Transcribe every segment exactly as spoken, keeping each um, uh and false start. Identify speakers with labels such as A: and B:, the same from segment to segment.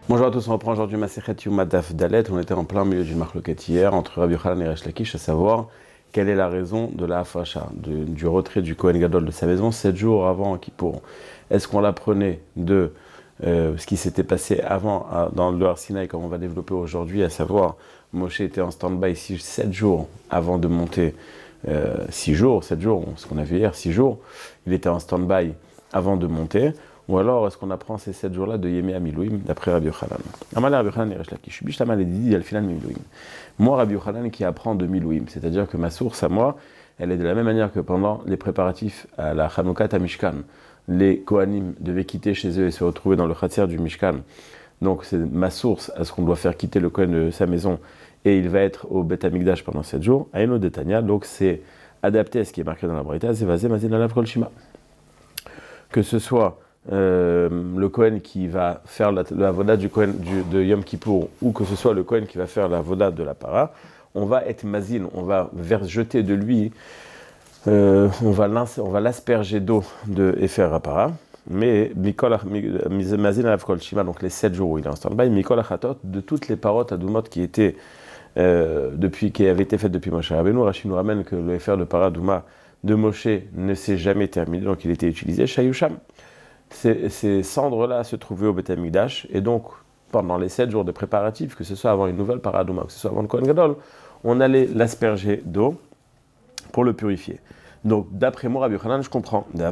A: Bonjour à tous, on reprend aujourd'hui Masechet Yuma Daf Dalet. On était en plein milieu d'une marloquette hier entre Rabbi Yochanan et Resh Lakish, à savoir quelle est la raison de la Hafasha, de, du retrait du Kohen Gadol de sa maison sept jours avant Kippour. Est-ce qu'on l'apprenait de euh, ce qui s'était passé avant à, dans le Har Sinaï, comme on va développer aujourd'hui, à savoir Moshe était en stand-by sept jours avant de monter, six euh, jours, sept jours, ce qu'on a vu hier, six jours, il était en stand-by avant de monter. Ou alors, est-ce qu'on apprend ces sept jours-là de Yémé à Milouim, d'après Rabbi Yochanan? Amalé Rabbi Yochanan et Resh Lakish. Bishlama le Didi, al final Milouim. Moi, Rabbi Yochanan qui apprend de Milouim, c'est-à-dire que ma source à moi, elle est de la même manière que pendant les préparatifs à la Hanoukat à Mishkan. Les Kohanim devaient quitter chez eux et se retrouver dans le Khatser du Mishkan. Donc, c'est ma source à ce qu'on doit faire quitter le Kohen de sa maison et il va être au Beth Amikdash pendant sept jours. Aïno Detania, donc c'est adapté à ce qui est marqué dans la Braïta, c'est Vazé Mazin Alav Kol Shima. Que ce soit Euh, le Kohen qui va faire la, la voda du Kohen du, de Yom Kippour, ou que ce soit le Kohen qui va faire la voda de la para, on va être mazine, on va vers, jeter de lui, euh, on va l'asperger d'eau de Efer Apara, mais mazine alav kol shima, donc les sept jours où il est en stand-by, mikol achatot, de toutes les parottes adoumot qui étaient euh, depuis, qui avaient été faites depuis Moshe Rabbeinu. Rashi nous ramène que le Efer de Paradouma de Moshe ne s'est jamais terminé, donc il était utilisé Shayusham. Ces, ces cendres-là se trouvaient au Beth Amikdash, et donc pendant les sept jours de préparatifs, que ce soit avant une nouvelle paradouma, que ce soit avant le Kohen Gadol, on allait l'asperger d'eau pour le purifier. Donc d'après moi, Rabbi Yochanan, je comprends. De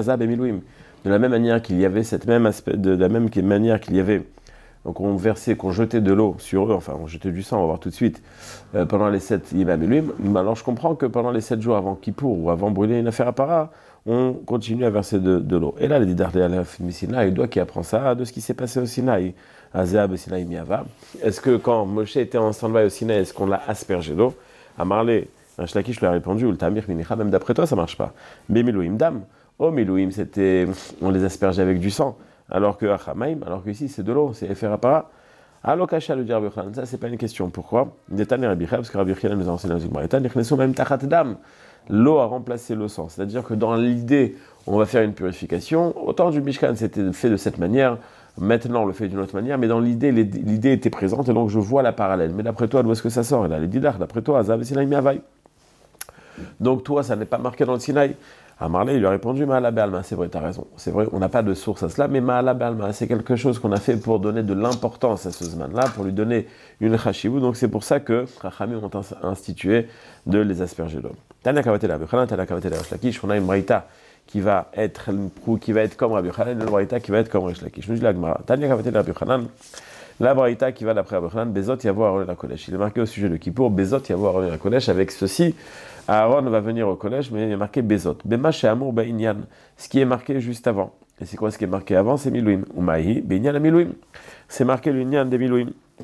A: la même manière qu'il y avait cette même aspect, de la même manière qu'il y avait, donc on versait, qu'on jetait de l'eau sur eux, enfin on jetait du sang, on va voir tout de suite, euh, pendant les sept Yimam Elohim, alors je comprends que pendant les sept jours avant Kippour ou avant brûler une affaire à para, on continue à verser de, de l'eau. Et là, le Didar de Alef Sinaï, il doit qui apprend ça de ce qui s'est passé au Sinaï, à Zéab Sinaï Miava. Est-ce que quand Moshe était en stand-by au Sinaï, est-ce qu'on l'a aspergé d'eau? À Marley, Resh Lakish lui a répondu, ou le Tamir Minicha, même d'après toi, ça marche pas. Mais Milouim Dam, oh Milouim, c'était, on les aspergeait avec du sang. Alors que Achamaim, alors que ici c'est de l'eau, c'est Efer Apara. Alors Kasha le dit Rabbi Yochanan, ça c'est pas une question. Pourquoi? Détané Rabbi Yochanan, parce que Rabbi Yochanan nous a enseigné dans une Braïta, Nichnesu même Tachat Dam. L'eau a remplacé le sang. C'est-à-dire que dans l'idée, on va faire une purification. Autant du Mishkan, c'était fait de cette manière. Maintenant, on le fait d'une autre manière. Mais dans l'idée, l'idée était présente. Et donc, je vois la parallèle. Mais d'après toi, d'où est-ce que ça sort? Et là, les Didar, d'après toi, Azav Sinaï Miavai. Donc, toi, ça n'est pas marqué dans le Sinaï. À Marley, il lui a répondu, Ma'ala Be'alma, c'est vrai, tu as raison. C'est vrai, on n'a pas de source à cela, mais Ma'ala Be'alma, c'est quelque chose qu'on a fait pour donner de l'importance à ce Zman-là, pour lui donner une chashivou. Donc c'est pour ça que Chachamim ont institué de les asperger d'eau. Tania Kavaté la Rabbi Yochanan, Tania Kavaté la Resh Lakish, on a une braïta qui va être, qui va être comme Rabbi Yochanan, et une braïta qui va être comme Resh Lakish. Nous dis la Gemara, Tania Kavaté la Rabbi Yochanan, la braïta qui va d'après Rabbi Yochanan, Bezot Yavo Aaron la Kodesh. Il est marqué au sujet de Kippour, Bezot Yavo Aaron la Kodesh, avec ceci. Aaron va venir au collège, mais il est marqué Bezot. Bema chez Amour Bainyan, ce qui est marqué juste avant. Et c'est quoi ce qui est marqué avant? C'est Milouim. Umahi, Bainyan à Milouim. C'est marqué le Nyan des Milouim.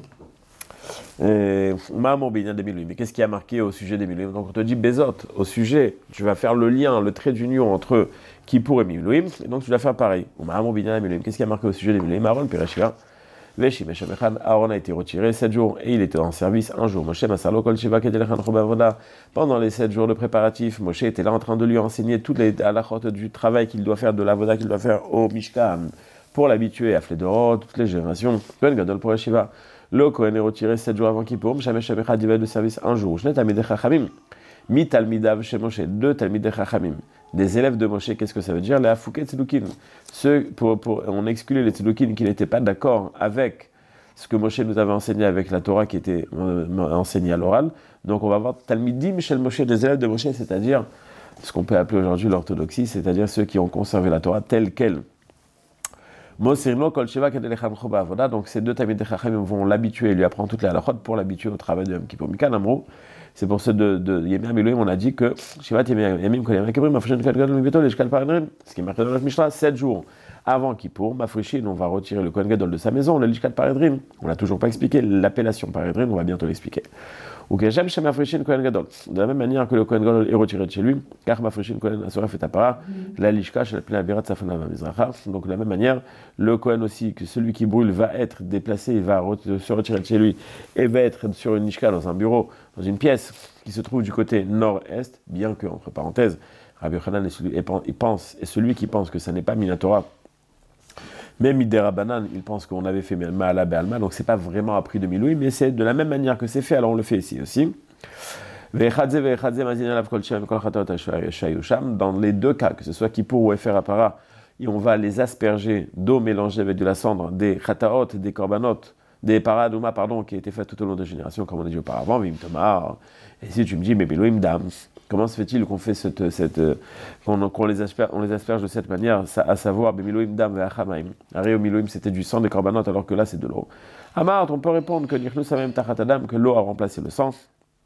A: Umamour Bainyan des Milouim. Mais qu'est-ce qui a marqué au sujet des Milouim? Donc on te dit Bezot, au sujet, tu vas faire le lien, le trait d'union entre Kippour et Milouim, et donc tu vas faire pareil. Umamour Bainyan des Milouim. Qu'est-ce qui a marqué au sujet des Milouim? Aaron Pireshia. Aaron a été retiré sept jours et il était en service un jour. Moshe Masalo Kol Shiva Kedelechan Chobavoda. Pendant les sept jours de préparatifs, Moshe était là en train de lui enseigner toutes les halachot du travail qu'il doit faire, de la voda qu'il doit faire au Mishkan, pour l'habituer à Fledorot, toutes les générations. Kohen Gadol pour Shiva. Le Kohen est retiré sept jours avant Kippour. Shamesh Shabechad il va de service un jour. Shnet Talmidei Chachamim. Mi Talmidav chez Moshe. Deux Talmidei Chachamim. Des élèves de Moshe, qu'est-ce que ça veut dire? Les Afouké Tzedukin. Ceux, pour, pour, on exclut les Tzedukin qui n'étaient pas d'accord avec ce que Moshe nous avait enseigné avec la Torah qui était euh, enseignée à l'oral. Donc on va voir Talmidim chez Moshe, des élèves de Moshe, c'est-à-dire ce qu'on peut appeler aujourd'hui l'orthodoxie, c'est-à-dire ceux qui ont conservé la Torah telle qu'elle. Donc ces deux Talmidei Chachamim vont l'habituer et lui apprendre toute la halachot pour l'habituer au travail de Yom Kippur. Mikan Amrou. C'est pour ceux de, de Yemim Milouim, on a dit que Shivat Yemim Kol Yom Kippur, Mafrishin Kol Gadol Mibeto, Leshkal Paradrim, ce qui est marqué dans notre Mishnah, sept jours avant Kippour, Mafrishin, on va retirer le Kohen Gadol de sa maison, le Leshkal Paradrim. On n'a toujours pas expliqué l'appellation Paradrim, on va bientôt l'expliquer. Ou que j'aime chez Mafrishin Kohen Gadol. De la même manière que le Kohen Gadol est retiré de chez lui, car Mafrishin Kohen Asoref et Apara, la Lishka, chez la Pina Birat Safana Mizracha. Donc de la même manière, le Kohen aussi, que celui qui brûle va être déplacé, il va se retirer de chez lui et va être sur une Lishka, dans un bureau, dans une pièce qui se trouve du côté nord-est, bien que, entre parenthèses, Rabbi Yochanan est celui, il pense, et celui qui pense que ça n'est pas Minatora, Même Idera Banan, il pense qu'on avait fait Ma'ala Be'alma, donc c'est pas vraiment appris de Milouim, mais c'est de la même manière que c'est fait, alors on le fait ici aussi. Dans les deux cas, que ce soit Kippour ou Efer Apara, et on va les asperger d'eau mélangée avec de la cendre, des Khataot, des Korbanot, des Paradouma, pardon, qui étaient faits tout au long des générations, comme on a dit auparavant, Vim Tomar. Et si tu me dis, mais Belouim Dam, comment se fait-il qu'on fait cette, cette, qu'on, qu'on les asperge, on les asperge de cette manière, à savoir, Belouim Dam Ve'achamaim. Areo Milouim, c'était du sang des Korbanot, alors que là, c'est de l'eau. Amart, on peut répondre que Nichnu Samem Tachatadam, que l'eau a remplacé le sang.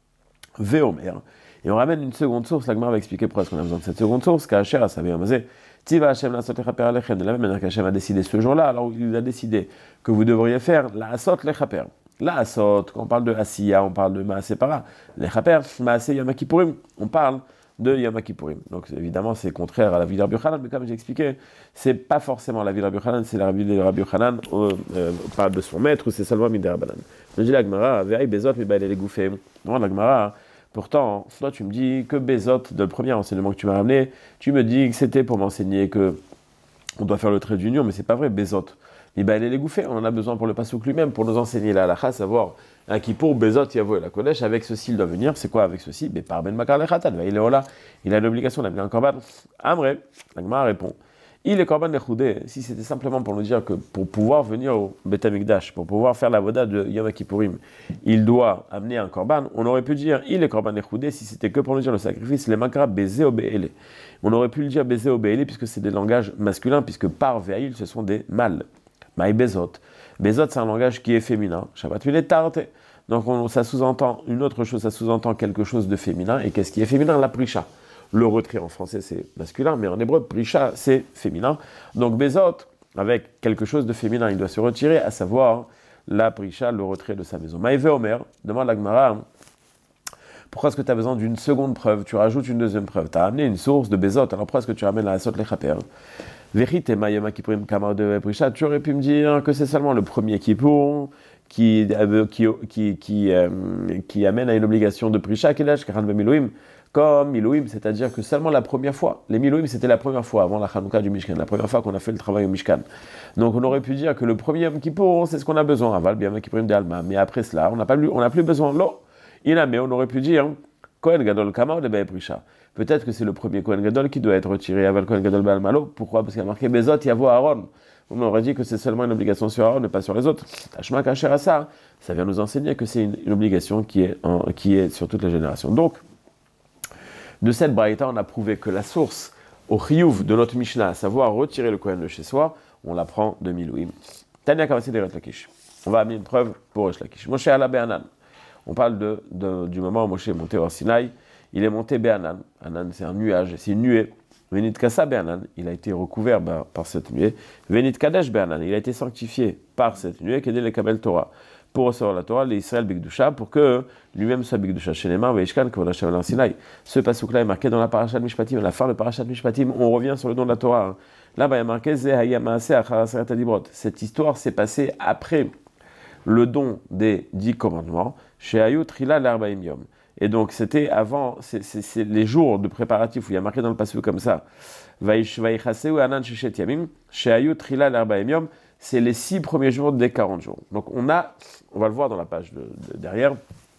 A: Véomer. Et on ramène une seconde source, la Gemara va expliquer pourquoi est-ce qu'on a besoin de cette seconde source, qu'Hacher a savé Amazé, Tiva Hashem la Asot Lechaper Alechem, de la même manière qu'Hachem a décidé ce jour-là, alors il a décidé que vous devriez faire la Asot Lechaper. La Asot, quand on parle de Asiya, on parle de Maaseh Para. Lechaper, Maaseh Yom Kippourim, on parle de Yom Kippourim. Donc évidemment, c'est contraire à la vie de Rabbi Yochanan, mais comme j'ai expliqué, c'est pas forcément la vie de Rabbi Yochanan, c'est la vie de Rabbi Yochanan, euh, euh, pas de son maître, ou c'est seulement Midera Banan. Je dis la Gemara, Ve'ai Bezot, Mibaïl les Gouffé. Non, la Gemara, pourtant, toi tu me dis que Bezot, de le premier enseignement que tu m'as ramené, tu me dis que c'était pour m'enseigner que on doit faire le trait d'union, mais c'est pas vrai, Bezot. Mibaïl les Gouffé, on en a besoin pour le Passouk lui-même, pour nous enseigner la halakha, savoir un Kippour, Bezot, Yavo et la Kodesh, avec ceci il doit venir, c'est quoi avec ceci? Mais par Ben Makar Lechatan, il est là, il a l'obligation d'amener un korban. Amré, la Gemara répond. Il est korban lechoudé, si c'était simplement pour nous dire que pour pouvoir venir au Beth Amikdash, pour pouvoir faire la voda de Yom Kippourim, il doit amener un korban, on aurait pu dire il est korban lechoudé si c'était que pour nous dire le sacrifice, les makra bezé obéele. On aurait pu le dire bezé obéele puisque c'est des langages masculins, puisque par ve'il ce sont des mâles. Maï bezot. Bezot c'est un langage qui est féminin. Shabbat il est tarte. Donc on, ça sous-entend une autre chose, ça sous-entend quelque chose de féminin. Et qu'est-ce qui est féminin? La prisha. Le retrait en français c'est masculin, mais en hébreu, prisha c'est féminin. Donc Bezot, avec quelque chose de féminin, il doit se retirer, à savoir la prisha, le retrait de sa maison. Maïve Omer, demande la Gemara, pourquoi est-ce que tu as besoin d'une seconde preuve? Tu rajoutes une deuxième preuve. Tu as amené une source de Bezot, alors pourquoi est-ce que tu ramènes la Asot Lechaper? Vérité, Mayoma Kippourim Kamar de prisha, tu aurais pu me dire que c'est seulement le premier Kippour qui, qui, qui, qui, euh, qui amène à une obligation de prisha, Kedash, Karan Milouim. Comme Milouim, c'est-à-dire que seulement la première fois. Les Milouim, c'était la première fois, avant la Chanouka du Mishkan, la première fois qu'on a fait le travail au Mishkan. Donc on aurait pu dire que le premier Yom Kippour, c'est ce qu'on a besoin, Aval, bien Yom Kippourim de Alma. Mais après cela, on n'a pas plus, on n'a plus besoin. L'eau, il a, mais on aurait pu dire, Kohen Gadol Kama ou de Prisha. Peut-être que c'est le premier Kohen Gadol qui doit être retiré, Aval Kohen Gadol Balmalo. Pourquoi? Parce qu'il y a marqué Bezot, Yavo Aaron. On aurait dit que c'est seulement une obligation sur Aaron et pas sur les autres. Tashma Kacher Asa, ça vient nous enseigner que c'est une, une obligation qui est, en, qui est sur toutes les générations. Donc, de cette braïta, on a prouvé que la source au chiyuv de notre Mishnah, à savoir retirer le Kohen de chez soi, on la prend de Milouim. Tania Kavasi de Resh Lakish. On va amener une preuve pour Resh Lakish. Moshe ala Be'anan. On parle de, de, du moment où Moshe est monté au Sinaï. Il est monté Be'anan. Anan, c'est un nuage, c'est une nuée. Venit Kasa Be'anan. Il a été recouvert bah, par cette nuée. Venit Kadesh Be'anan. Il a été sanctifié par cette nuée, Kedel le Kabel Torah. Pour recevoir la Torah, les Israël Bigdusha, pour que lui-même soit Bigdusha. Chez les mains, Veishkan, Kavod Hashem al Sinaï. Ce passouk-là est marqué dans la Parashat Mishpatim. À la fin de Parashat Mishpatim, on revient sur le don de la Torah. Là-bas, il y a marqué Ze Hayam Maaseh Achar Aseret Adibrot. Cette histoire s'est passée après le don des dix commandements, chez Ayut Trila l'Arbaim Yom. Et donc, c'était avant, c'est, c'est, c'est les jours de préparatifs où il y a marqué dans le passouk comme ça. Vaichaseu Anan Shishet Yamim, chez Ayut Trila l'Arbaim Yom. C'est les six premiers jours des quarante jours. Donc on a, on va le voir dans la page de, de, derrière,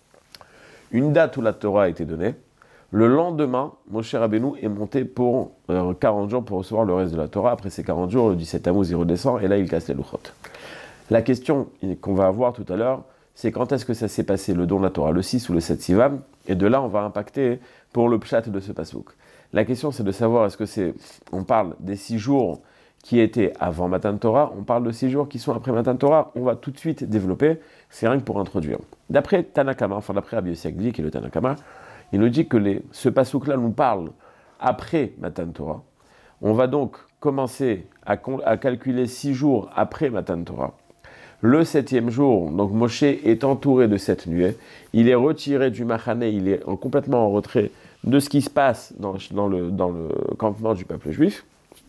A: une date où la Torah a été donnée. Le lendemain, Moshe Rabbeinu est monté pour euh, quarante jours pour recevoir le reste de la Torah. Après ces quarante jours, le dix-sept Tammuz, il redescend et là il casse les louchot. La question qu'on va avoir tout à l'heure, c'est quand est-ce que ça s'est passé, le don de la Torah, le six ou le sept Sivam, et de là on va impacter pour le pshat de ce pasouk. La question c'est de savoir, est-ce que c'est, on parle des six jours qui étaient avant Matan Torah, on parle de six jours qui sont après Matan Torah, on va tout de suite développer, c'est rien que pour introduire. D'après Tanakama, enfin d'après Rabbi Yossi Agli, qui est le Tanakama, il nous dit que les, ce pasouk-là nous parle après Matan Torah. On va donc commencer à, à calculer six jours après Matan Torah. Le septième jour, donc Moshe est entouré de cette nuée, il est retiré du Machane, il est complètement en retrait de ce qui se passe dans, dans, le, dans le campement du peuple juif.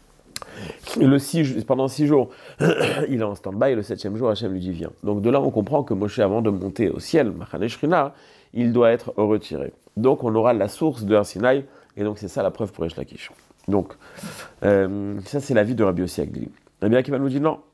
A: Le six, pendant six jours, il est en stand-by, et le septième jour, Hachem lui dit viens. Donc de là, on comprend que Moshe, avant de monter au ciel, Machane Shrina, il doit être retiré. Donc on aura la source de Har Sinaï, et donc c'est ça la preuve pour Resh Lakish. Donc, euh, ça c'est l'avis de Rabbi Yossi Agli. Rabbi Akiva nous dit non,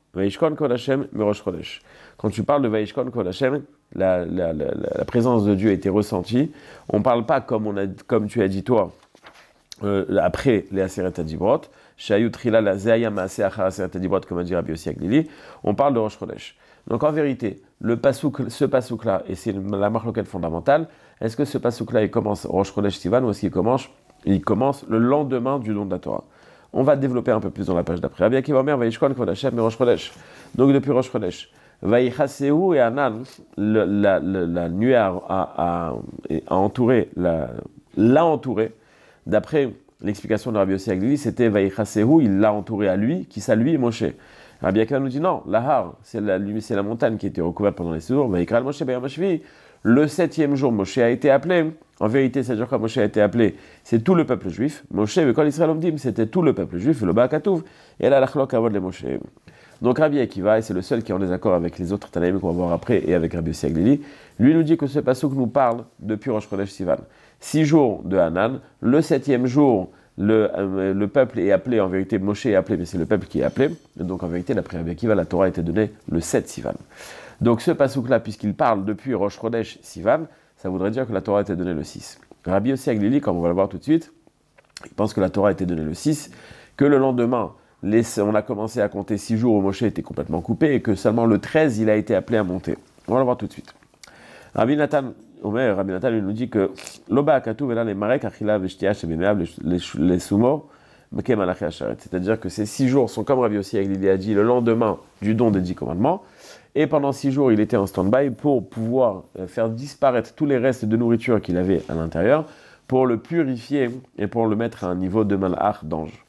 A: Vaishkon Kol Hashem Merosh Chodesh. Quand tu parles de Vaishkon Kol Hashem, la, la, la, la présence de Dieu a été ressentie. On ne parle pas comme, on a, comme tu as dit toi, euh, après les Aseret Adibrot, Shayut Trila la Zeaya Maaseh Achar Aseret Adibrot, comme a dit Rabbi Yossi Aglili, on parle de Rosh Chodesh. Donc en vérité, le pasouk, ce pasouk-là, et c'est la marloquette fondamentale, est-ce que ce pasouk-là, il commence Rosh Chodesh Sivan ou est-ce qu'il commence, il commence le lendemain du don de la Torah? On va développer un peu plus dans la page d'après. Rabbi Akiva Omer, Vaishkon Kvod Hashem mais Rosh Chodesh. Donc depuis Rosh Chodesh, Vaïchasehu et Anan, le, la, la, la nuée a, a, a, a entouré, la, l'a entouré. D'après l'explication de Rabbi Yossi Aglili, c'était Vaïchasehu, il l'a entouré à lui, qui ça lui et Moshe. Rabbi Akiva nous dit non, l'Ahar, c'est la, c'est la montagne qui a été recouverte pendant les séjours. Vaïkral Moshe Bayam Hashvi. Le septième jour, Moshe a été appelé. En vérité, c'est-à-dire quand Moshe a été appelé, c'est tout le peuple juif. Moshe, mais quand Israël Omdim, c'était tout le peuple juif, le Ba'akatouv. Et là, l'Achlok Avod le Moshe. Donc Rabbi Akiva, et c'est le seul qui est en désaccord avec les autres Tanaïm qu'on va voir après, et avec Rabbi Yossi Aglili, lui nous dit que ce passouk nous parle depuis Rosh Chodesh Sivan. Six jours de Hanan, le septième jour, le, euh, le peuple est appelé, en vérité, Moshe est appelé, mais c'est le peuple qui est appelé. Et donc en vérité, d'après Rabbi Akiva, la Torah a été donnée le sept Sivan. Donc ce passouk-là, puisqu'il parle depuis Rosh Chodesh Sivan, ça voudrait dire que la Torah a été donnée le six. Rabbi Yossi Aglili, comme on va le voir tout de suite, il pense que la Torah a été donnée le six, que le lendemain, les, on a commencé à compter six jours où Moshe était complètement coupé, et que seulement le treize, il a été appelé à monter. On va le voir tout de suite. Rabbi Nathan, Omer, Rabbi Nathan lui nous dit que Loba Akatou vela les marek achila veshtia shebemeav les sumo mekem alaché asharet. C'est-à-dire que ces six jours sont comme Rabbi Yossi Aglili a dit le lendemain du don des dix commandements. Et pendant six jours, il était en stand-by pour pouvoir faire disparaître tous les restes de nourriture qu'il avait à l'intérieur, pour le purifier et pour le mettre à un niveau de malach, d'ange.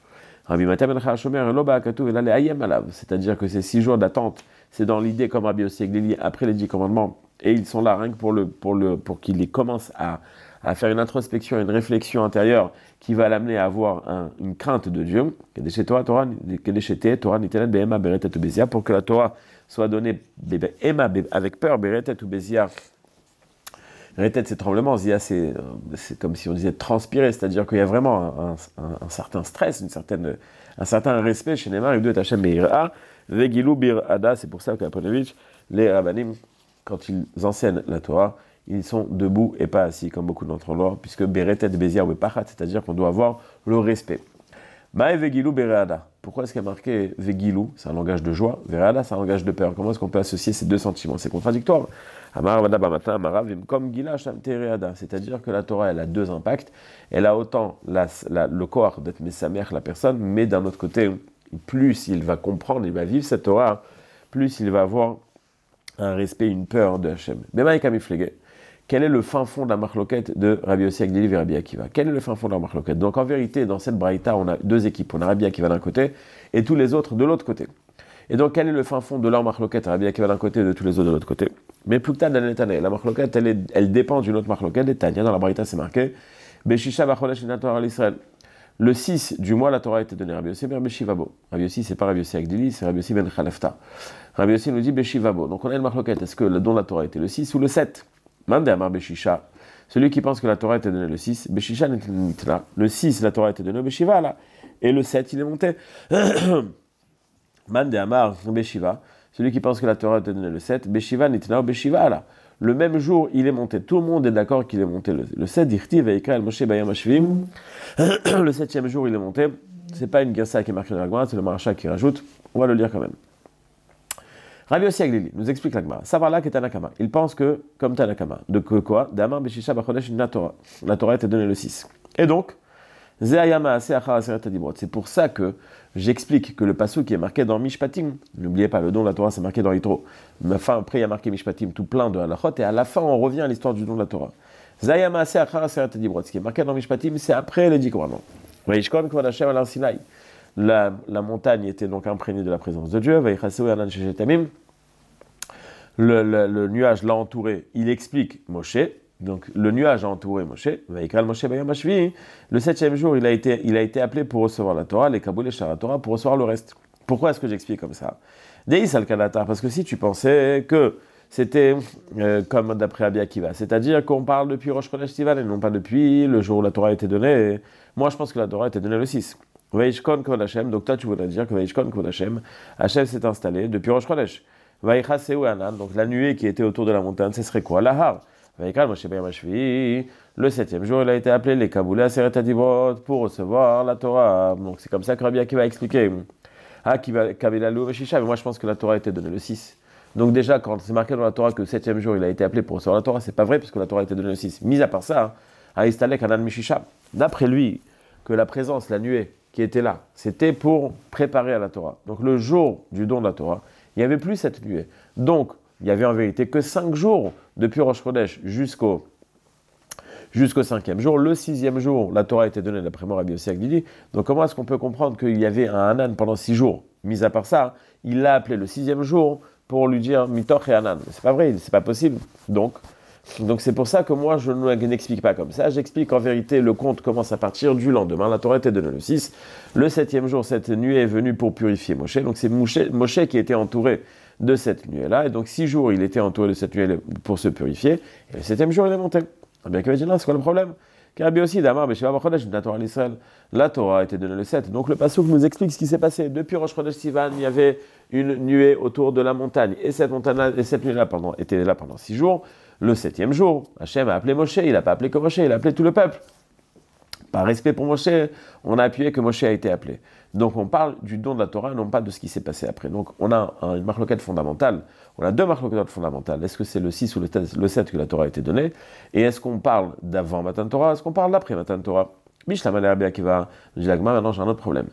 A: C'est-à-dire que ces six jours d'attente, c'est dans l'idée comme Rabbi Yossi Aglili après les dix commandements, et ils sont là rien que pour, le, pour, le, pour qu'il commence à, à faire une introspection, une réflexion intérieure qui va l'amener à avoir un, une crainte de Dieu, pour que la Torah soit donnée avec peur, Beretet ou Bézia. Retet, c'est tremblement, Zia, c'est, c'est comme si on disait transpirer, c'est-à-dire qu'il y a vraiment un, un, un certain stress, une certaine, un certain respect chez Neymar, et de Tachem Beira, Vegilou Bir Ada, c'est pour ça qu'Aponovitch, les Rabbanim, quand ils enseignent la Torah, ils sont debout et pas assis, comme beaucoup d'entre eux, puisque Beretet Bézia ou Pachat, c'est-à-dire qu'on doit avoir le respect. Maë Vegilou Bereada. Pourquoi est-ce qu'il y a marqué Vegilou? C'est un langage de joie. Vereada, c'est un langage de peur. Comment est-ce qu'on peut associer ces deux sentiments? C'est contradictoire. Amar Vada Bamata, Amara Vimkom Gila Sham Tereada. C'est-à-dire que la Torah, elle a deux impacts. Elle a autant la, la, le corps d'être Mesamer, la personne, mais d'un autre côté, plus il va comprendre, il va vivre cette Torah, plus il va avoir un respect, une peur de Hachem. Bema Kamiflege. Quel est le fin fond de la marloquette de Rabbi Yossi Aglili et Rabbi Akiva? Quel est le fin fond de la marloquette? Donc en vérité, dans cette braïta, on a deux équipes. On a Rabbi Akiva d'un côté et tous les autres de l'autre côté. Et donc quel est le fin fond de leur marloquette? Rabbi Akiva d'un côté et de tous les autres de l'autre côté. Mais plus que tard, la marloquette, elle, est, elle dépend d'une autre marloquette. Les Tanya, dans la braïta, c'est marqué Beshisha Bachodesh Torah à l'Israël. Le six du mois, la Torah a été donnée. Rabbi Yossi ben Beshivabo. Rabbi Yossi, c'est pas Rabbi Yossi Aglili, c'est Rabbi Yossi ben Khalefta. Rabbi Yossi nous dit Beshivabo. Donc on a une marloquette. Est-ce que le don de la Torah était le six ou le sept? Mande Amar Beshisha. Celui qui pense que la Torah était donnée le six, Beshisha Nitla. Le six, la Torah était donnée au Beshiva, là. Et le sept, il est monté. Mande Amar Beshiva. Celui qui pense que la Torah était donnée le sept, Beshiva Nitla au Beshiva, là. Le même jour, il est monté. Tout le monde est d'accord qu'il est monté le, le sept. Dirti Veika El Moshe Bayam Hashvim. Le septième jour, il est monté. C'est pas une gersa qui est marquée dans la Gemara, c'est le Marasha qui rajoute. On va le lire quand même. Rabbi Yossi Aglili nous explique la Gemara. Savarla est Tanakama. Il pense que, comme Tanakama, de que quoi? D'Amar Beshisha Bachodesh na Torah. La Torah était donnée le six. Et donc, c'est pour ça que j'explique que le passou qui est marqué dans Mishpatim, n'oubliez pas, le don de la Torah c'est marqué dans Yitro, mais enfin, après il y a marqué Mishpatim tout plein de halachot, et à la fin on revient à l'histoire du don de la Torah. Ce qui est marqué dans Mishpatim, c'est après les dix commandements. La, la montagne était donc imprégnée de la présence de Dieu. Le, le, le nuage l'a entouré, il explique Moshe. Donc le nuage a entouré Moshe. Le septième jour, il a été, il a été appelé pour recevoir la Torah, les Kaboul et Shara Torah, pour recevoir le reste. Pourquoi est-ce que j'explique comme ça? Deis al-Kalatar, parce que si tu pensais que c'était euh, comme d'après Rabbi Akiva, c'est-à-dire qu'on parle depuis Rosh Chodesh Sivan et non pas depuis le jour où la Torah a été donnée. Moi, je pense que la Torah a été donnée le six. Vaishkon Kvod Hashem, donc toi tu voudrais dire que Vaishkon Kvod Hashem, Hashem s'est installé depuis Rosh Chodesh. Vaïchaseu Anan, donc la nuée qui était autour de la montagne, ce serait quoi? Lahar. Vaikal Moshe Bayam Hashvi, le septième jour, il a été appelé les Kaboulé Aseret Adivot pour recevoir la Torah. Donc c'est comme ça que Rabbi Akiva a expliqué. Ah, Kabilalou Meshisha, mais moi je pense que la Torah a été donnée le six. Donc déjà, quand c'est marqué dans la Torah que le septième jour, il a été appelé pour recevoir la Torah, c'est pas vrai, puisque la Torah a été donnée le six. Mis à part ça, Aïstalek Anan Meshisha, d'après lui, que la présence, la nuée qui était là, c'était pour préparer à la Torah. Donc le jour du don de la Torah, il n'y avait plus cette nuée. Donc, il n'y avait en vérité que cinq jours depuis Rosh Chodesh jusqu'au, jusqu'au cinquième jour. Le sixième jour, la Torah a été donnée d'après moi Rabbi Yossi Aglili. Donc comment est-ce qu'on peut comprendre qu'il y avait un Hanan pendant six jours? Mis à part ça, il l'a appelé le sixième jour pour lui dire Mitoch et Hanan. C'est pas vrai, c'est pas possible. Donc, donc c'est pour ça que moi je n'explique pas comme ça. J'explique en vérité le compte commence à partir du lendemain. La Torah était donnée le six. Le septième jour, cette nuée est venue pour purifier Moshe. Donc c'est Moshe, Moshe qui était entouré de cette nuée-là. Et donc six jours, il était entouré de cette nuée pour se purifier. Et le septième jour, il est monté. Bien qu'il va dire là, c'est quoi le problème? Car bien aussi, d'Amar, la Torah l'Israël. La Torah a été donnée le sept. Donc le passouk nous explique ce qui s'est passé. Depuis Rosh Chodesh Sivan, il y avait une nuée autour de la montagne. Et cette montagne, et cette nuée-là pendant, était là pendant six jours. Le septième jour, Hachem a appelé Moshe. Il n'a pas appelé que Moshe, il a appelé tout le peuple. Par respect pour Moshe, on a appuyé que Moshe a été appelé. Donc on parle du don de la Torah, non pas de ce qui s'est passé après. Donc on a une marloquette fondamentale, on a deux marloquettes fondamentales. Est-ce que c'est le six ou le sept que la Torah a été donnée? Et est-ce qu'on parle d'avant Matan Torah? Est-ce qu'on parle d'après Matan Torah? Bishlama Rabbi Akiva, maintenant j'ai un autre problème.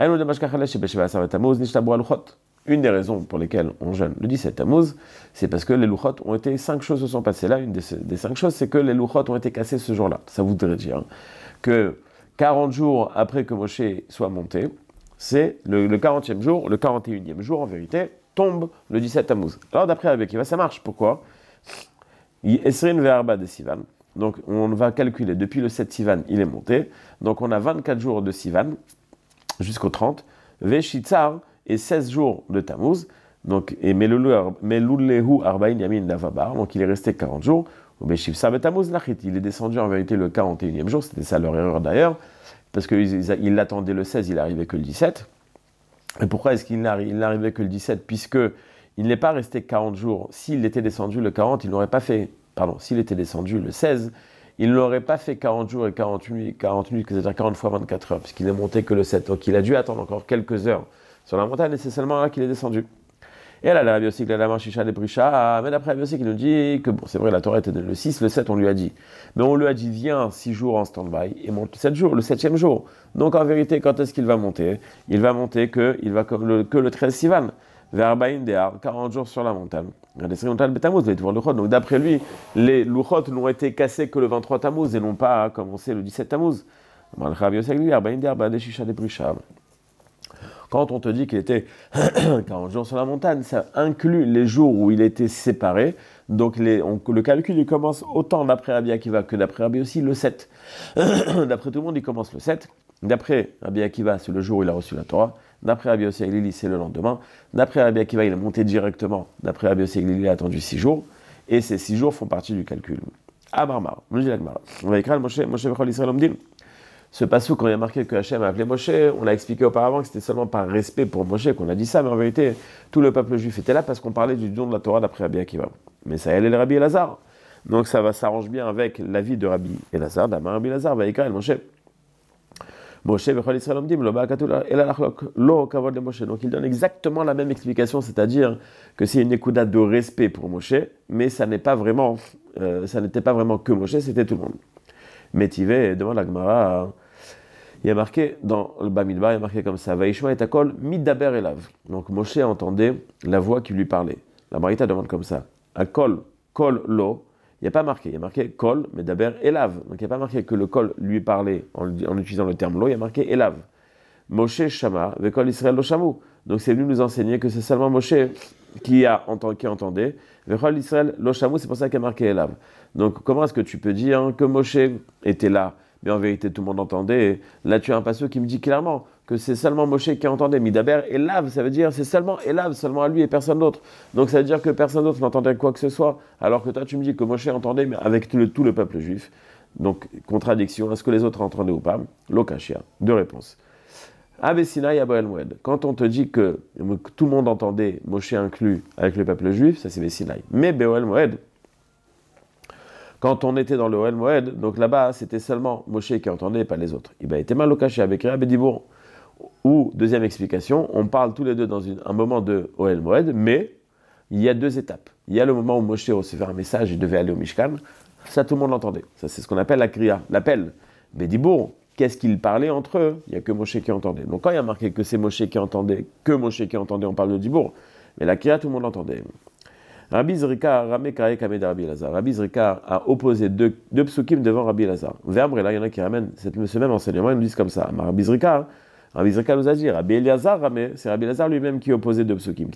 A: Une des raisons pour lesquelles on jeûne le dix-sept Tammuz, c'est parce que les louchot ont été, cinq choses se sont passées là. Une des, des cinq choses, c'est que les louchot ont été cassés ce jour-là. Ça voudrait dire que quarante jours après que Moshe soit monté, c'est le, le quarantième jour, le quarante et unième jour en vérité, tombe le dix-sept Tammuz. Alors d'après Rabbi Akiva, ça marche. Pourquoi? Esrin ve'arba de Sivan. Donc on va calculer, depuis le sept Sivan, il est monté. Donc on a vingt-quatre jours de Sivan jusqu'au trente. Ve'shitzar et seize jours de Tammuz. Donc, et Melulehu Arbaïn Yamin Navabar. Donc il est resté quarante jours. Il est descendu en vérité le quarante et unième jour, c'était ça leur erreur d'ailleurs, parce qu'il l'attendait le seize, il n'arrivait que le dix-sept. Et pourquoi est-ce qu'il n'arrivait que le dix-sept? Puisque il n'est pas resté quarante jours. S'il était descendu le quarante, il n'aurait pas fait, pardon, s'il était descendu le seize, il n'aurait pas fait quarante jours et quarante nuits, quarante nuits, c'est-à-dire quarante fois vingt-quatre heures, puisqu'il n'est monté que le sept. Donc il a dû attendre encore quelques heures sur la montagne, et c'est seulement là qu'il est descendu. Et là, la Rabbi Yossi, la Marchisha des Brisha, mais d'après Rabbi Yossi qui nous dit que, bon, c'est vrai, la Torah était le six, le sept, on lui a dit. Mais on lui a dit, viens six jours en stand-by et monte sept jours, le septième jour. Donc en vérité, quand est-ce qu'il va monter? Il va monter que, il va comme le, que le treize Sivan, vers Arbaïn Dehar, quarante jours sur la montagne. Donc d'après lui, les Luchot n'ont été cassés que le vingt-trois Tammuz et n'ont pas commencé le dix-sept Tammuz. Quand on te dit qu'il était quarante jours sur la montagne, ça inclut les jours où il était séparé. Donc les, on, le calcul il commence autant d'après Rabbi Akiva que d'après Rabbi aussi le sept. D'après tout le monde, il commence le sept. D'après Rabbi Akiva, c'est le jour où il a reçu la Torah. D'après Rabbi Yossi Aglili, c'est le lendemain. D'après Rabbi Akiva, il est monté directement. D'après Rabbi Yossi Aglili, il a attendu six jours. Et ces six jours font partie du calcul. Amarmar, on va écrire Moshe, Moshe Bechol Israël Omdim. Ce passage, quand il y a marqué que Hachem a appelé Moshe, on l'a expliqué auparavant que c'était seulement par respect pour Moshe qu'on a dit ça, mais en vérité, tout le peuple juif était là parce qu'on parlait du don de la Torah d'après Rabbi Akiva. Mais ça allait le Rabbi Elazar. Donc ça va s'arrange bien avec l'avis de Rabbi Elazar, d'Amar Rabbi Elazar, va écrire Moshe. Moshe Bechol Israël Omdim, lo ba'akatul el alachlok, lo kavod de Moshe. Donc il donne exactement la même explication, c'est-à-dire que c'est une ékouda de respect pour Moshe, mais ça n'est pas vraiment, euh, ça n'était pas vraiment que Moshe, c'était tout le monde. Métivé, devant la Gemara, il y a marqué dans le Bamidbar, il y a marqué comme ça, Vaishma et Akol midaber elav. Donc Moshe entendait la voix qui lui parlait. La Marita demande comme ça, Akol, kol lo. Il n'y a pas marqué, il y a marqué kol, medaber elav. Donc il n'y a pas marqué que le kol lui parlait en, en utilisant le terme lo, il y a marqué elav. Moshe shama, vekol Israël lo shamu. Donc c'est venu nous enseigner que c'est seulement Moshe qui a entendu, qui entendait. Vechol Israël lo shamu, c'est pour ça qu'il y a marqué elav. Donc comment est-ce que tu peux dire que Moshe était là, mais en vérité tout le monde entendait? Et là tu as un passage qui me dit clairement que c'est seulement Moshe qui entendait. Midaber elav, ça veut dire c'est seulement elav, seulement à lui et personne d'autre. Donc ça veut dire que personne d'autre n'entendait quoi que ce soit, alors que toi tu me dis que Moshe entendait, mais avec tout le, tout le peuple juif. Donc contradiction, est-ce que les autres entendaient ou pas? Lokashia, deux réponses. Abé Sinaï, Abou El Moed. Quand on te dit que tout le monde entendait, Moshe inclus, avec le peuple juif, ça c'est Bé Sinaï. Mais Béoel Moed, quand on était dans le Oel Moed, donc là-bas, c'était seulement Moshe qui entendait et pas les autres. Il a été mal au caché avec Réa Bédibour. Ou, deuxième explication, on parle tous les deux dans une, un moment de Oel Moed, mais il y a deux étapes. Il y a le moment où Moshe recevait un message, il devait aller au Mishkan, ça tout le monde l'entendait. Ça c'est ce qu'on appelle la kriya, l'appel. Bédibour, qu'est-ce qu'ils parlaient entre eux? Il n'y a que Moshe qui entendait. Donc quand il y a marqué que c'est Moshe qui entendait, que Moshe qui entendait, on parle de Dibour. Mais la kriya, tout le monde l'entendait. Rabbi Zrika, Ramé Kare Kamed Rabbi Elazar. Rabbi Zrika a opposé deux, deux psukim devant Rabbi Elazar. Verbre, et là, il y en a qui ramènent cette, ce même enseignement, ils nous disent comme ça. Rabbi Zrika, Rabbi Zrika nous a dit, Rabbi Elazar, Ramé, c'est Rabbi Elazar lui-même qui opposait deux psukim.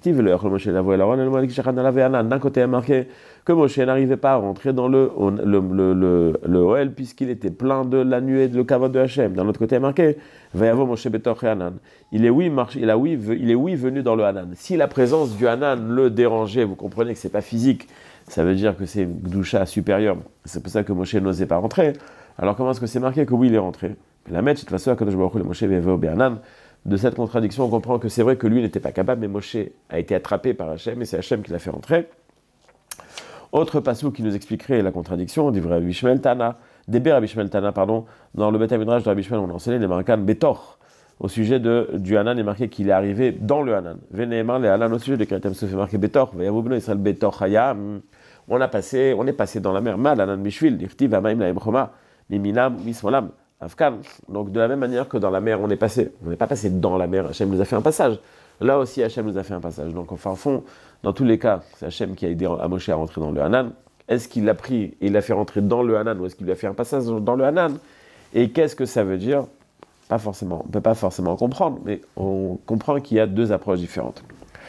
A: D'un côté, il a marqué que Moshe n'arrivait pas à rentrer dans le, le, le, le, le Oel puisqu'il était plein de la nuée de le kavod de Hachem. D'un autre côté, il a marqué Vayavo Moshe Betor Hanan. Il est oui, marché, il a oui, il est oui venu dans le Hanan. Si la présence du Hanan le dérangeait, vous comprenez que c'est pas physique, ça veut dire que c'est une Gdusha supérieure. C'est pour ça que Moshe n'osait pas rentrer. Alors comment est-ce que c'est marqué que oui, il est rentré? La mettre, de toute façon, Kadosh Baruch Hu, le Moshe Vayavo Be'Hanan. De cette contradiction, on comprend que c'est vrai que lui n'était pas capable, mais Moshe a été attrapé par Hachem et c'est Hachem qui l'a fait rentrer. Autre passage qui nous expliquerait la contradiction, on dit vrai Rabbi Shmuel Tana, Déber Rabbi Shmuel Tana, pardon, dans le Beth Midrash de Rabbi Shmuel, on a enseigné les Markan Betor. Au sujet de, du Hanan, il est marqué qu'il est arrivé dans le Hanan. Vénémar, les Hanan, au sujet de Kiriatam Sof, est marqué Betor. Vayavubno Israël Betor Haya. On a passé, on est passé dans la mer. Mal, Hanan Mishvil, Dirtiv, Amaim, Laim Choma, Miminam, Mismolam, Afkan. Donc de la même manière que dans la mer, on est passé. On n'est pas passé dans la mer. Hachem nous a fait un passage. Là aussi, Hachem nous a fait un passage. Donc, enfin, au fond, dans tous les cas, c'est Hachem qui a aidé à Moshe à rentrer dans le Hanan. Est-ce qu'il l'a pris et il l'a fait rentrer dans le Hanan ou est-ce qu'il lui a fait un passage dans le Hanan? Et qu'est-ce que ça veut dire? Pas forcément, on ne peut pas forcément comprendre, mais on comprend qu'il y a deux approches différentes.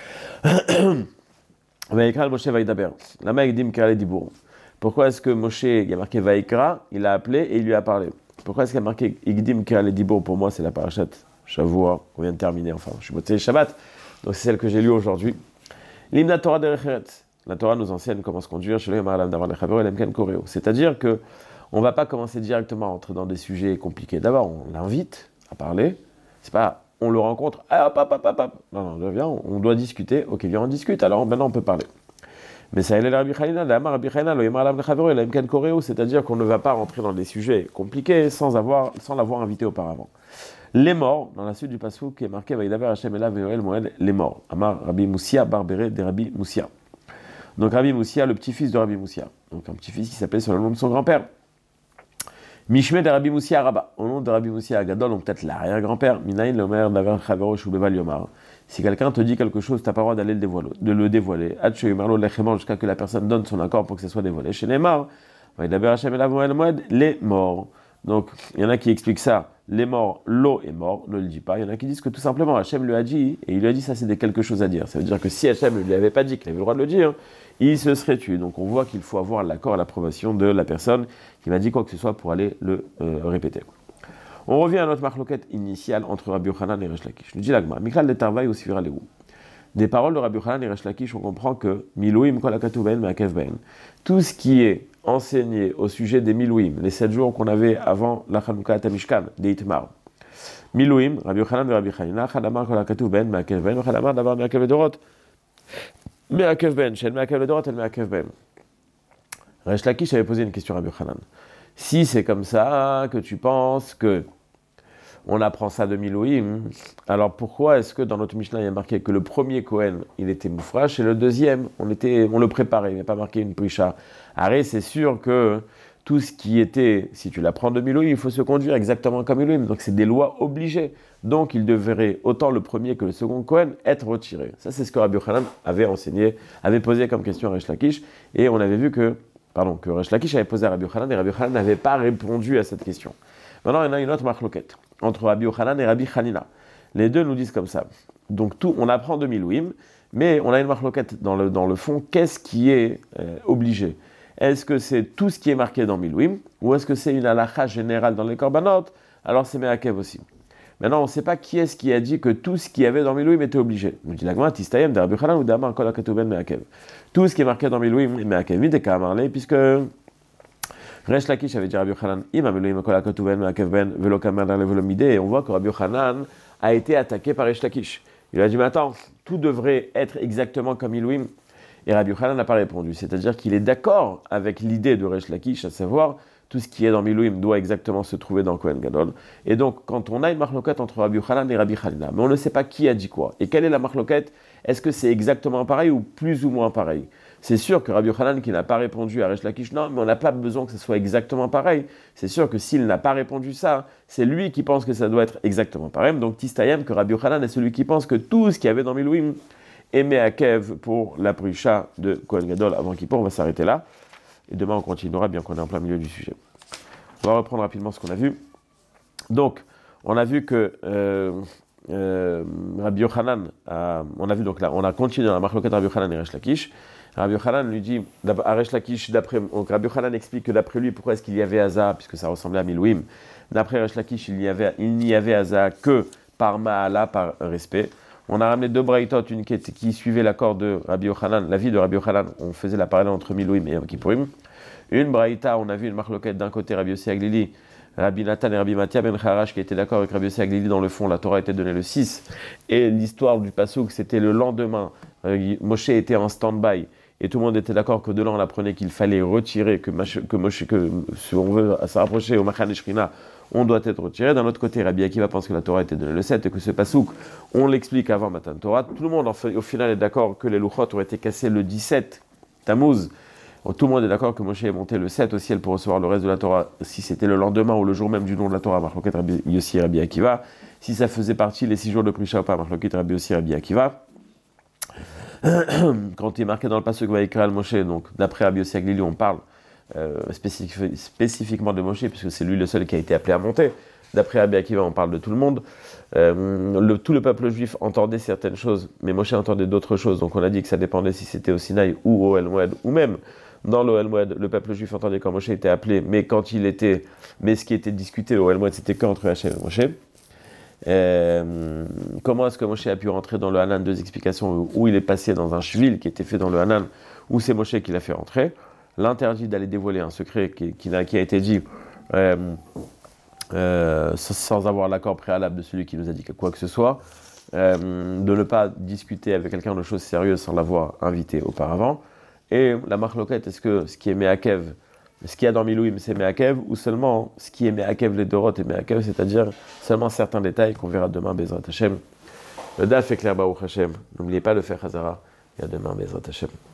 A: Vaïkra, Moshe Vaïdaber. La Maïdim Kale Dibour. Pourquoi est-ce que Moshe, il y a marqué Vaïkra, il a appelé et il lui a parlé? Pourquoi est-ce qu'il y a marqué Igdim Kale Dibour? Pour moi, c'est la parachat Shavua, qu'on vient de terminer, enfin, je suis moté Shabbat, donc c'est celle que j'ai lue aujourd'hui. L'Imna Torah Derecheret. La Torah nous enseigne comment se conduire chez le Mahalam Davar Lechavero et Lemken Koreo. C'est-à-dire que on ne va pas commencer directement à entrer dans des sujets compliqués. D'abord, on l'invite à parler. C'est pas, on le rencontre, ah, hop, hop, hop, hop. Non, non, viens, on doit discuter. Ok, viens, on discute. Alors maintenant, on peut parler. Mais ça, il est Rabbi Chanina, la Rabbi Chanina, le Mahalam Lechavero et Lemken Koreo. C'est-à-dire qu'on ne va pas rentrer dans des sujets compliqués sans avoir, sans l'avoir invité auparavant. Les morts, dans la suite du passage qui est marqué Vaïdaber Hachem Elav Ve'oel Moed, les morts. Amar Rabbi Moussia, Barbéré de Rabbi Moussia. Donc Rabbi Moussia, le petit-fils de Rabbi Moussia. Donc un petit-fils qui s'appelait sur le nom de son grand-père. Mishmé de Rabbi Moussia Rabba, au nom de Rabbi Moussia Agadol, donc peut-être l'arrière-grand-père. Minaïn Lomer Davar Chavero Shubeval Yomar. Si quelqu'un te dit quelque chose, tu n'as pas le droit d'aller le dévoiler, de le dévoiler. Ad Marlo Lechemor, jusqu'à que la personne donne son accord pour que ce soit dévoilé. Chez Neymar, Vaïdaber Hachem Elav Ve'oel Moed, les morts. Donc il y en a qui expliquent ça. Les morts, l'eau est mort, ne le dit pas. Il y en a qui disent que tout simplement Hachem lui a dit, et il lui a dit ça c'est quelque chose à dire. Ça veut dire que si Hachem ne lui avait pas dit qu'il avait le droit de le dire, il se serait tué. Donc on voit qu'il faut avoir l'accord et l'approbation de la personne qui m'a dit quoi que ce soit pour aller le euh, répéter. On revient à notre marloquette initiale entre Rabbi Yochanan et Resh Lakish. Nous dit l'Agma, Michal de Tarvaï ou Sfira Leou. Des paroles de Rabbi Yochanan et Resh Lakish, on comprend que Milouim kol hakatuv ben ma'akev ben. Tout ce qui est enseigné au sujet des Milouim, les sept jours qu'on avait avant la Chanukah à Mishkan, des Itmar. Milouim, Rabbi Yochanan et Rabbi Chanina, Chadamar kol hakatuv ben ma'akev ben, Chadamar davar ma'akev dorot. Me'akev ben, shel me'akev dorot, el me'akev ben. Resh Lakish avait posé une question à Rabbi Yochanan. Si c'est comme ça que tu penses que on apprend ça de Milouim, alors pourquoi est-ce que dans notre Mishnah il y a marqué que le premier Kohen il était moufrash et le deuxième on, était, on le préparait, il n'y a pas marqué une prisha. Arrête, c'est sûr que tout ce qui était, si tu l'apprends de Milouim, il faut se conduire exactement comme Milouim, donc c'est des lois obligées. Donc il devrait autant le premier que le second Kohen être retiré. Ça c'est ce que Rabbi Yochanan avait enseigné, avait posé comme question à Resh Lakish, et on avait vu que, pardon, que Resh Lakish avait posé à Rabbi Yochanan et Rabbi Yochanan n'avait pas répondu à cette question. Maintenant, il y en a une autre marloquette entre Rabbi Yochanan et Rabbi Chanina. Les deux nous disent comme ça. Donc, tout, on apprend de Milouim, mais on a une marloquette dans le, dans le fond. Qu'est-ce qui est euh, obligé? Est-ce que c'est tout ce qui est marqué dans Milouim, ou est-ce que c'est une halakha générale dans les korbanot? Alors, c'est Me'akev aussi. Maintenant, on ne sait pas qui est-ce qui a dit que tout ce qu'il y avait dans Milouim était obligé. Nous dit la Gemara, Tistayem de Rabbi Yochanan ou d'Amar kol hakatuben Me'akev. Tout ce qui est marqué dans Milouim est Me'akev. Vite et Kamarle, puisque Resh Lakish avait dit Rabbi Yochanan, Ima Melouim kol hakatuben Me'akev ben velo kamer le velo midé. Et on voit que Rabbi Yochanan a été attaqué par Resh Lakish. Il a dit, mais attends, tout devrait être exactement comme Milouim. Et Rabbi Yochanan n'a pas répondu. C'est-à-dire qu'il est d'accord avec l'idée de Resh Lakish, à savoir, tout ce qui est dans Milouim doit exactement se trouver dans Kohen Gadol. Et donc, quand on a une marloquette entre Rabbi Yochanan et Rabbi Hanina, mais on ne sait pas qui a dit quoi. Et quelle est la marloquette? Est-ce que c'est exactement pareil ou plus ou moins pareil? C'est sûr que Rabbi Yochanan qui n'a pas répondu à Resh Lakish, non, mais on n'a pas besoin que ce soit exactement pareil. C'est sûr que s'il n'a pas répondu ça, c'est lui qui pense que ça doit être exactement pareil. Donc, Tistayem, que Rabbi Yochanan est celui qui pense que tout ce qu'il y avait dans Milouim est Me'akev pour la Prisha de Kohen Gadol avant Kippour. On va s'arrêter là. Et demain, on continuera, bien qu'on est en plein milieu du sujet. On va reprendre rapidement ce qu'on a vu. Donc, on a vu que euh, euh, Rabbi Yochanan, a, on a vu donc là, on a continué dans la marloquette de Rabbi Yochanan et Resh Lakish. Rabbi Yochanan lui dit, à Resh Lakish, d'après, donc Rabbi Yochanan explique que d'après lui, pourquoi est-ce qu'il y avait Haza, puisque ça ressemblait à Milouim. D'après Resh Lakish, il n'y avait, il n'y avait Haza que par Ma'ala, par respect. On a ramené deux braïtot, une qui, qui suivait l'accord de Rabbi Yochanan, l'avis de Rabbi Yochanan, on faisait la parallèle entre Milouim et Yom Kippourim. Une braïta, on a vu une marloquette d'un côté Rabbi Yossi Aglili, Rabbi Nathan et Rabbi Mathia ben Kharash qui étaient d'accord avec Rabbi Yossi Aglili dans le fond, la Torah était donnée le six. Et l'histoire du Passouk, c'était le lendemain, euh, Moshe était en stand-by. Et tout le monde était d'accord que de là on apprenait qu'il fallait retirer, que, que Moshe, que si on veut se rapprocher au Machan Shrina, on doit être retiré. D'un autre côté, Rabbi Akiva pense que la Torah était donnée le sept et que ce Passouk, on l'explique avant Matan Torah. Tout le monde, en fait, au final, est d'accord que les Luchot auraient été cassés le dix-sept Tammuz. Tout le monde est d'accord que Moshe est monté le sept au ciel pour recevoir le reste de la Torah, si c'était le lendemain ou le jour même du nom de la Torah, Marloquet Rabbi Yossi et Rabbi Akiva. Si ça faisait partie les six jours de Prisha ou pas, Marloquet Rabbi Yossi et Rabbi Akiva. Quand il est marqué dans le Pasuk Vaïkra al-Moshe, donc d'après Rabbi Yossi Aglili, on parle euh, spécifique, spécifiquement de Moshe, puisque c'est lui le seul qui a été appelé à monter. D'après Rabbi Akiva, on parle de tout le monde. Euh, le, tout le peuple juif entendait certaines choses, mais Moshe entendait d'autres choses. Donc on a dit que ça dépendait si c'était au Sinaï ou au El Moed, ou même dans le El Moed, le peuple juif entendait quand Moshe était appelé, mais quand il était, mais ce qui était discuté au El Moed, c'était qu'entre Hachem et Moshe. Euh, comment est-ce que Moshe a pu rentrer dans le Hanan? Deux explications, où il est passé dans un shvil qui était fait dans le Hanan, où c'est Moshe qui l'a fait rentrer. L'interdit d'aller dévoiler un secret qui, qui, a, qui a été dit euh, euh, sans avoir l'accord préalable de celui qui nous a dit quoi que ce soit, euh, de ne pas discuter avec quelqu'un de choses sérieuses sans l'avoir invité auparavant. Et la marloquette, est-ce que ce qui est Me'akev, ce qu'il y a dans Milouim, c'est Me'akev, ou seulement ce qui est Me'akev, les Dorot et Me'akev, c'est-à-dire seulement certains détails qu'on verra demain, Bezrat Hashem. Le Daf est clair, Baruch Hashem. N'oubliez pas de faire Hazara. Et à demain, Bezrat Hashem.